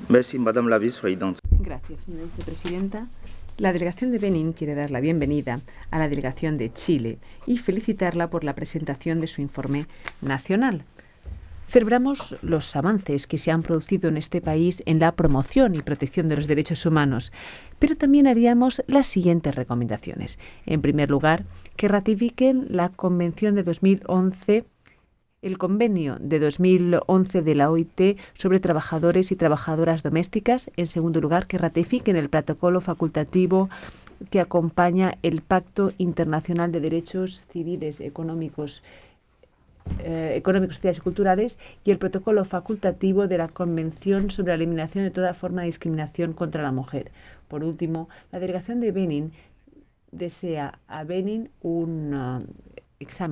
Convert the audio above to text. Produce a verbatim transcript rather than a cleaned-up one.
Merci, Madame la Vice-Présidente. Gracias, señora vicepresidenta. La delegación de Benín quiere dar la bienvenida a la delegación de Chile y felicitarla por la presentación de su informe nacional. Celebramos los avances que se han producido en este país en la promoción y protección de los derechos humanos, pero también haríamos las siguientes recomendaciones. En primer lugar, que ratifiquen la Convención de dos mil once, el Convenio de dos mil once de la O I T sobre trabajadores y trabajadoras domésticas. En segundo lugar, que ratifiquen el protocolo facultativo que acompaña el Pacto Internacional de Derechos Civiles, Económicos Eh, económicos, sociales y culturales y el protocolo facultativo de la Convención sobre la eliminación de toda forma de discriminación contra la mujer. Por último, la delegación de Benín desea a Benín un uh, examen